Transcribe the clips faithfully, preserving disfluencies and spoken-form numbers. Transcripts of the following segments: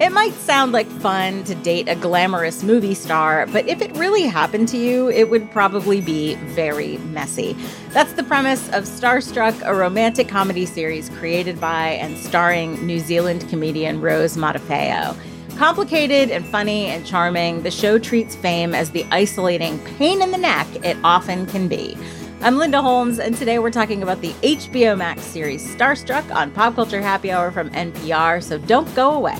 It might sound like fun to date a glamorous movie star, but if it really happened to you, it would probably be very messy. That's the premise of Starstruck, a romantic comedy series created by and starring New Zealand comedian Rose Matafeo. Complicated and funny and charming, the show treats fame as the isolating pain in the neck it often can be. I'm Linda Holmes, and today we're talking about the H B O Max series Starstruck on Pop Culture Happy Hour from N P R, so don't go away.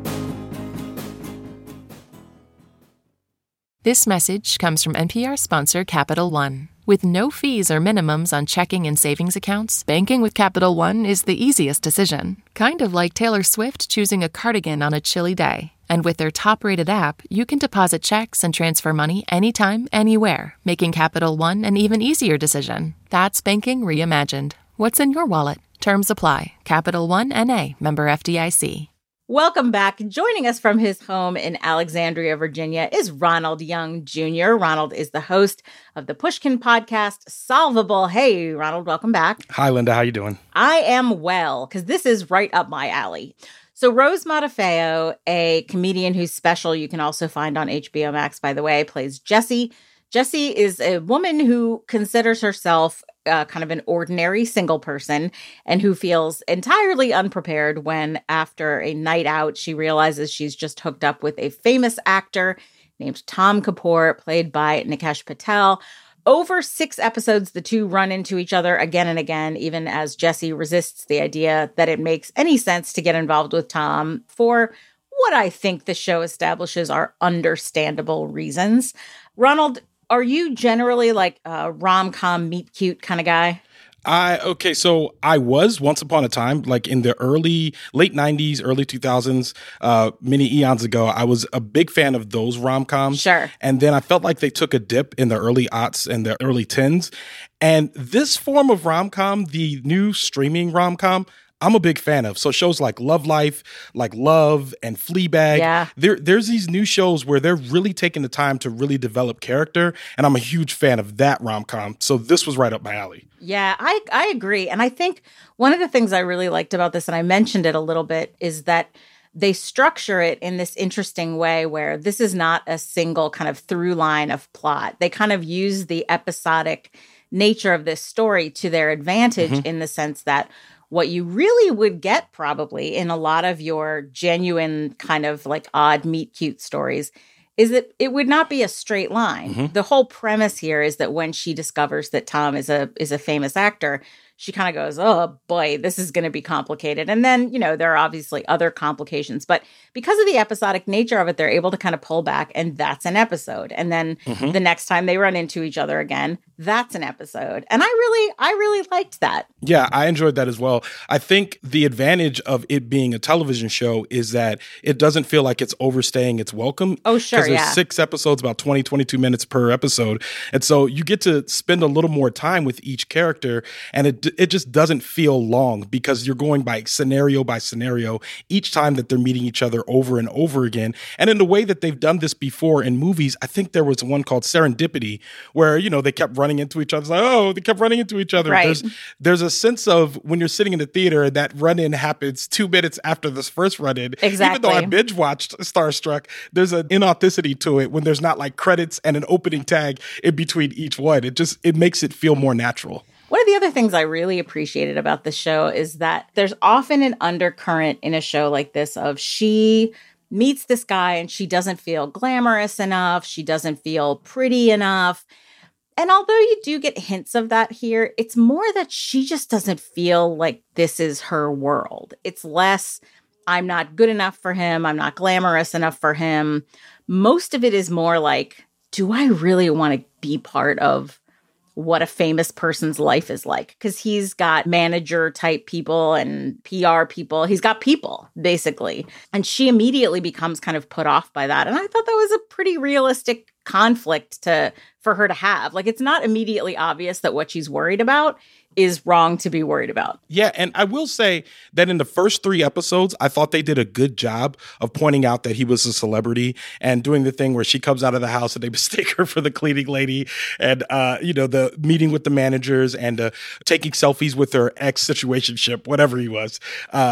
This message comes from N P R sponsor Capital One. With no fees or minimums on checking and savings accounts, banking with Capital One is the easiest decision. Kind of like Taylor Swift choosing a cardigan on a chilly day. And with their top-rated app, you can deposit checks and transfer money anytime, anywhere, making Capital One an even easier decision. That's banking reimagined. What's in your wallet? Terms apply. Capital One N A, member F D I C. Welcome back. Joining us from his home in Alexandria, Virginia, is Ronald Young Junior Ronald is the host of the Pushkin podcast, Solvable. Hey, Ronald, welcome back. Hi, Linda. How you doing? I am well, because this is right up my alley. So Rose Matafeo, a comedian whose special you can also find on H B O Max, by the way, plays Jessie. Jessie is a woman who considers herself uh, kind of an ordinary single person and who feels entirely unprepared when, after a night out, she realizes she's just hooked up with a famous actor named Tom Kapoor, played by Nikesh Patel. Over six episodes, the two run into each other again and again, even as Jessie resists the idea that it makes any sense to get involved with Tom for what I think the show establishes are understandable reasons. Ronald, are you generally like a rom-com meet cute kind of guy? I okay, so I was once upon a time, like in the early, late nineties, early two thousands, uh, many eons ago, I was a big fan of those rom-coms. Sure. And then I felt like they took a dip in the early aughts and the early tens. And this form of rom-com, the new streaming rom-com, I'm a big fan of. So shows like Love Life, like Love and Fleabag. Yeah. There, there's these new shows where they're really taking the time to really develop character. And I'm a huge fan of that rom-com. So this was right up my alley. Yeah, I, I agree. And I think one of the things I really liked about this, and I mentioned it a little bit, is that they structure it in this interesting way where this is not a single kind of through line of plot. They kind of use the episodic nature of this story to their advantage mm-hmm. in the sense that what you really would get probably in a lot of your genuine kind of like odd meet cute stories is that it would not be a straight line. Mm-hmm. The whole premise here is that when she discovers that Tom is a is a famous actor, she kind of goes, oh boy, this is going to be complicated. And then, you know, there are obviously other complications. But because of the episodic nature of it, they're able to kind of pull back, and that's an episode. And then mm-hmm. the next time they run into each other again, that's an episode. And I really, I really liked that. Yeah, I enjoyed that as well. I think the advantage of it being a television show is that it doesn't feel like it's overstaying its welcome. Oh, sure, Because there's yeah. six episodes, about twenty, twenty-two minutes per episode. And so you get to spend a little more time with each character, and it it just doesn't feel long because you're going by scenario by scenario each time that they're meeting each other over and over again. And in the way that they've done this before in movies, I think there was one called Serendipity where, you know, they kept running into each other. It's like, oh, they kept running into each other. Right. There's, there's a sense of when you're sitting in the theater, that run-in happens two minutes after this first run-in. Exactly. Even though I binge-watched Starstruck, there's an inauthenticity to it when there's not like credits and an opening tag in between each one. It just, it makes it feel more natural. One of the other things I really appreciated about the show is that there's often an undercurrent in a show like this of she meets this guy and she doesn't feel glamorous enough. She doesn't feel pretty enough. And although you do get hints of that here, it's more that she just doesn't feel like this is her world. It's less, I'm not good enough for him. I'm not glamorous enough for him. Most of it is more like, do I really want to be part of what a famous person's life is like? Because he's got manager type people and P R people. He's got people, basically. And she immediately becomes kind of put off by that. And I thought that was a pretty realistic conflict to for her to have. Like, it's not immediately obvious that what she's worried about is wrong to be worried about. Yeah, and I will say that in the first three episodes, I thought they did a good job of pointing out that he was a celebrity and doing the thing where she comes out of the house and they mistake her for the cleaning lady, and, uh, you know, the meeting with the managers and uh, taking selfies with her ex-situationship, whatever he was. Uh,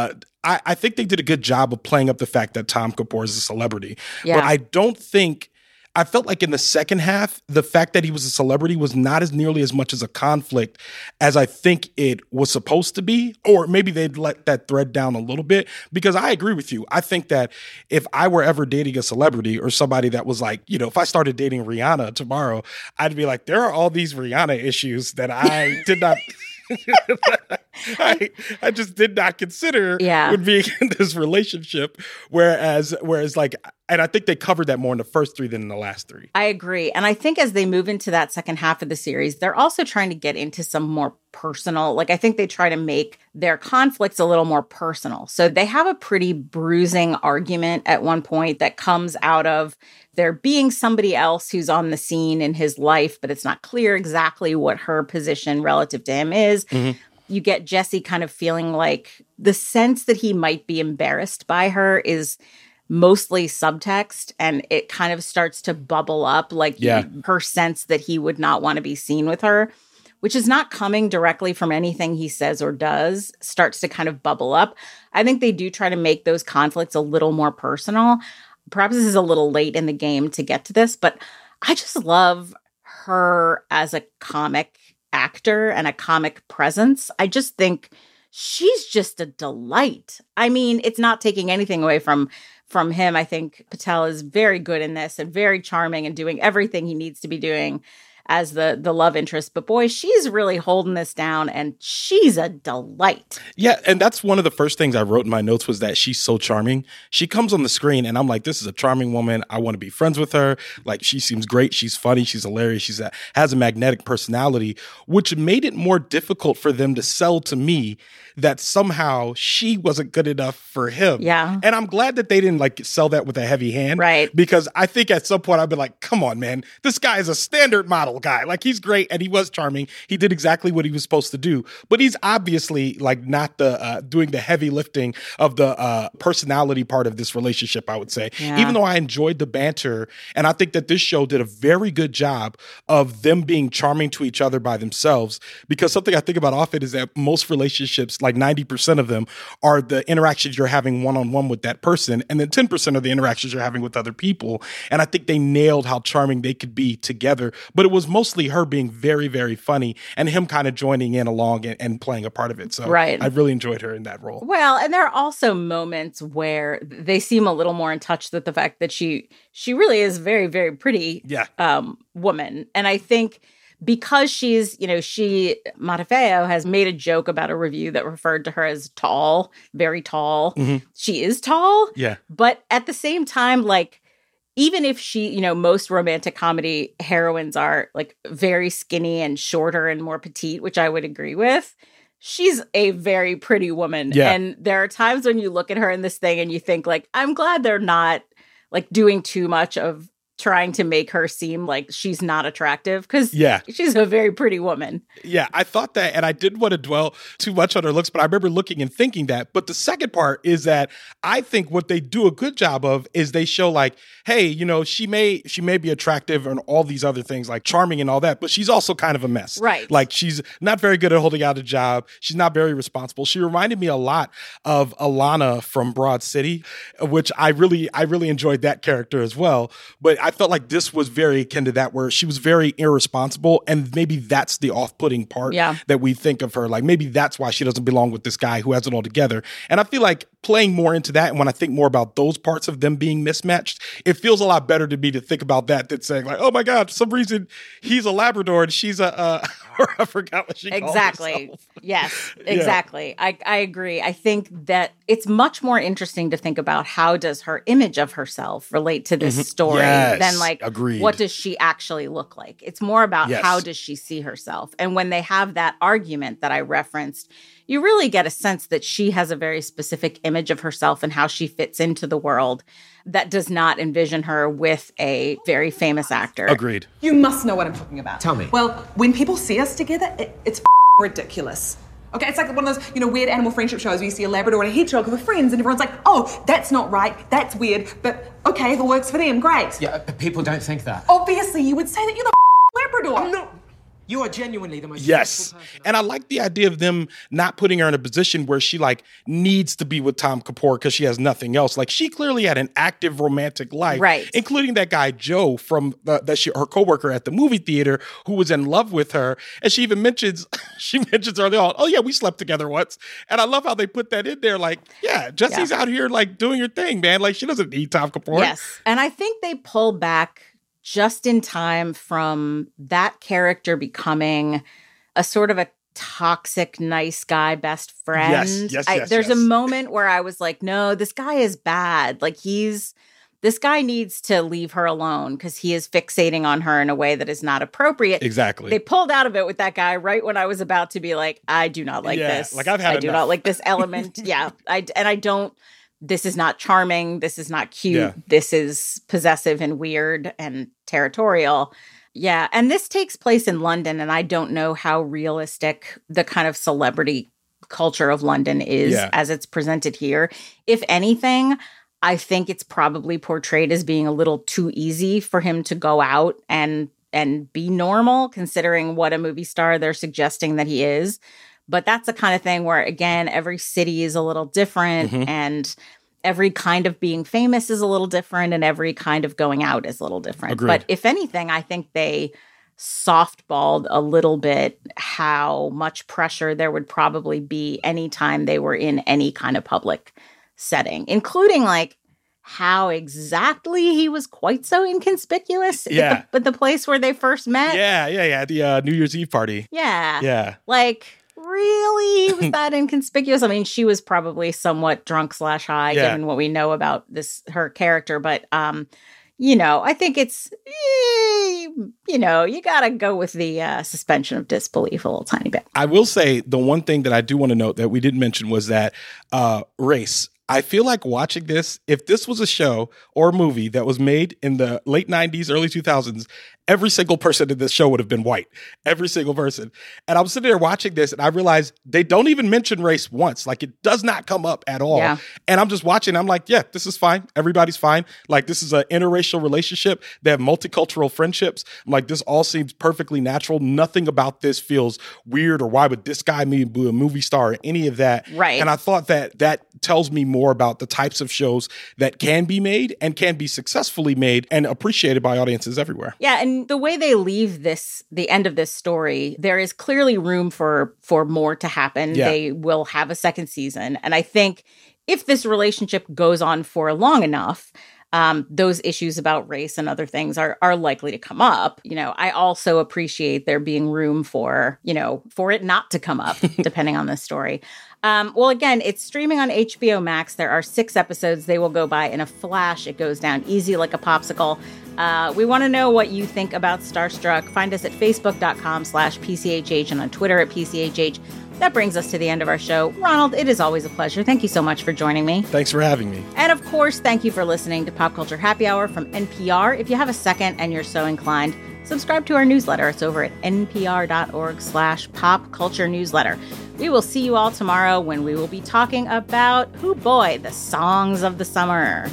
I, I think they did a good job of playing up the fact that Tom Kapoor is a celebrity. Yeah. But I don't think, I felt like in the second half, the fact that he was a celebrity was not as nearly as much as a conflict as I think it was supposed to be. Or maybe they'd let that thread down a little bit, because I agree with you. I think that if I were ever dating a celebrity or somebody that was like, you know, if I started dating Rihanna tomorrow, I'd be like, there are all these Rihanna issues that I did not... I, I just did not consider yeah. when being in this relationship. Whereas, whereas like, and I think they covered that more in the first three than in the last three. I agree. And I think as they move into that second half of the series, they're also trying to get into some more personal, like I think they try to make their conflicts a little more personal. So they have a pretty bruising argument at one point that comes out of there being somebody else who's on the scene in his life, but it's not clear exactly what her position relative to him is. Mm-hmm. You get Jesse kind of feeling like the sense that he might be embarrassed by her is mostly subtext, and it kind of starts to bubble up, like yeah. her sense that he would not want to be seen with her, which is not coming directly from anything he says or does, starts to kind of bubble up. I think they do try to make those conflicts a little more personal. Perhaps this is a little late in the game to get to this, but I just love her as a comic actor and a comic presence. I just think she's just a delight. I mean, it's not taking anything away from from him. I think Patel is very good in this and very charming and doing everything he needs to be doing as the the love interest. But boy, she's really holding this down, and she's a delight. Yeah, and that's one of the first things I wrote in my notes was that she's so charming. She comes on the screen, and I'm like, this is a charming woman. I want to be friends with her. Like, she seems great. She's funny. She's hilarious. She's a, has a magnetic personality, which made it more difficult for them to sell to me that somehow she wasn't good enough for him. Yeah. And I'm glad that they didn't, like, sell that with a heavy hand. Right. Because I think at some point I'd be like, come on, man. This guy is a standard model guy. Like, he's great, and he was charming. He did exactly what he was supposed to do. But he's obviously, like, not the uh, doing the heavy lifting of the uh, personality part of this relationship, I would say. Yeah. Even though I enjoyed the banter, and I think that this show did a very good job of them being charming to each other by themselves. Because something I think about often is that most relationships, like ninety percent of them, are the interactions you're having one-on-one with that person, and then ten percent of the interactions you're having with other people. And I think they nailed how charming they could be together. But it was mostly her being very, very funny and him kind of joining in along and, and playing a part of it. So right. I really enjoyed her in that role. Well, and there are also moments where they seem a little more in touch with the fact that she she really is very, very pretty yeah. um, woman. And I think because she's, you know, she, Matafeo has made a joke about a review that referred to her as tall, very tall. Mm-hmm. She is tall. Yeah. But at the same time, like, even if she, you know, most romantic comedy heroines are like very skinny and shorter and more petite, which I would agree with, she's a very pretty woman. Yeah. And there are times when you look at her in this thing and you think, like, I'm glad they're not like doing too much of trying to make her seem like she's not attractive, because yeah. she's a very pretty woman. Yeah, I thought that, and I didn't want to dwell too much on her looks, but I remember looking and thinking that. But the second part is that I think what they do a good job of is they show like, hey, you know, she may she may be attractive and all these other things, like charming and all that, but she's also kind of a mess. Right. Like, she's not very good at holding out a job. She's not very responsible. She reminded me a lot of Alana from Broad City, which I really, I really enjoyed that character as well. But I felt like this was very akin to that, where she was very irresponsible, and maybe that's the off-putting part yeah. that we think of her. Like, maybe that's why she doesn't belong with this guy who has it all together. And I feel like playing more into that, and when I think more about those parts of them being mismatched, it feels a lot better to me to think about that than saying like, oh my God, for some reason he's a Labrador and she's a, uh, I forgot what she called Exactly. herself. Yes, exactly. Yeah. I, I agree. I think that it's much more interesting to think about how does her image of herself relate to this mm-hmm. story yes. than like, Agreed. What does she actually look like? It's more about yes. how does she see herself? And when they have that argument that I referenced, you really get a sense that she has a very specific image of herself and how she fits into the world that does not envision her with a very famous actor. Agreed. You must know what I'm talking about. Tell me. Well, when people see us together, it, it's ridiculous. Okay, it's like one of those, you know, weird animal friendship shows where you see a Labrador and a hedgehog who are friends and everyone's like, oh, that's not right, that's weird, but okay, if it works for them, great. Yeah, but people don't think that. Obviously, you would say that you're the Labrador. No. You are genuinely the most Yes. beautiful person. And I like the idea of them not putting her in a position where she like needs to be with Tom Kapoor because she has nothing else. Like she clearly had an active romantic life, Right. including that guy Joe from the, that she her coworker at the movie theater who was in love with her. And she even mentions she mentions early on, oh yeah, we slept together once. And I love how they put that in there. Like, yeah, Jesse's Yeah. out here like doing her thing, man. Like she doesn't need Tom Kapoor. Yes. And I think they pull back just in time from that character becoming a sort of a toxic, nice guy, best friend. Yes, yes, I, yes, there's yes. a moment where I was like, no, this guy is bad. Like he's, this guy needs to leave her alone because he is fixating on her in a way that is not appropriate. Exactly. They pulled out of it with that guy right when I was about to be like, I do not like Yeah, this. like, I've had I do enough. not like this element. yeah. I, and I don't, this is not charming. This is not cute. Yeah. This is possessive and weird and territorial. Yeah. And this takes place in London. And I don't know how realistic the kind of celebrity culture of London is Yeah. as it's presented here. If anything, I think it's probably portrayed as being a little too easy for him to go out and and be normal, considering what a movie star they're suggesting that he is. But that's the kind of thing where, again, every city is a little different Mhm. and every kind of being famous is a little different and every kind of going out is a little different. Agreed. But if anything, I think they softballed a little bit how much pressure there would probably be anytime they were in any kind of public setting, including like how exactly he was quite so inconspicuous Yeah. at, the, at the place where they first met. Yeah, yeah, yeah. The uh, New Year's Eve party. Yeah. Yeah. Like, really? He was that inconspicuous? I mean, she was probably somewhat drunk slash high, Yeah. given what we know about this her character. But, um, you know, I think it's, eh, you know, you got to go with the uh, suspension of disbelief a little tiny bit. I will say the one thing that I do want to note that we didn't mention was that uh, race. I feel like watching this, if this was a show or movie that was made in the late nineties, early two thousands, every single person in this show would have been white. Every single person. And I'm sitting there watching this and I realized they don't even mention race once. Like it does not come up at all. Yeah. And I'm just watching. I'm like, yeah, this is fine. Everybody's fine. Like this is an interracial relationship. They have multicultural friendships. I'm like, this all seems perfectly natural. Nothing about this feels weird or why would this guy be a movie star or any of that. Right. And I thought that that tells me more about the types of shows that can be made and can be successfully made and appreciated by audiences everywhere. Yeah, and the way they leave this, the end of this story, there is clearly room for for more to happen. Yeah. They will have a second season. And I think if this relationship goes on for long enough, um, those issues about race and other things are are likely to come up. You know, I also appreciate there being room for, you know, for it not to come up, depending on the story. Um, well, again, it's streaming on H B O Max. There are six episodes. They will go by in a flash. It goes down easy like a popsicle. Uh, we want to know what you think about Starstruck. Find us at facebook.com slash PCHH and on Twitter at P C H H. That brings us to the end of our show. Ronald, it is always a pleasure. Thank you so much for joining me. Thanks for having me. And of course, thank you for listening to Pop Culture Happy Hour from N P R. If you have a second and you're so inclined, subscribe to our newsletter. It's over at npr.org slash pop culture newsletter. We will see you all tomorrow when we will be talking about, oh boy, the songs of the summer.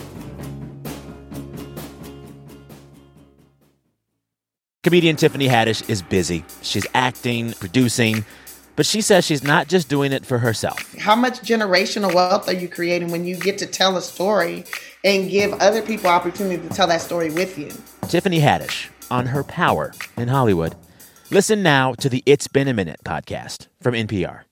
Comedian Tiffany Haddish is busy. She's acting, producing, but she says she's not just doing it for herself. How much generational wealth are you creating when you get to tell a story and give other people opportunity to tell that story with you? Tiffany Haddish on her power in Hollywood. Listen now to the It's Been a Minute podcast from N P R.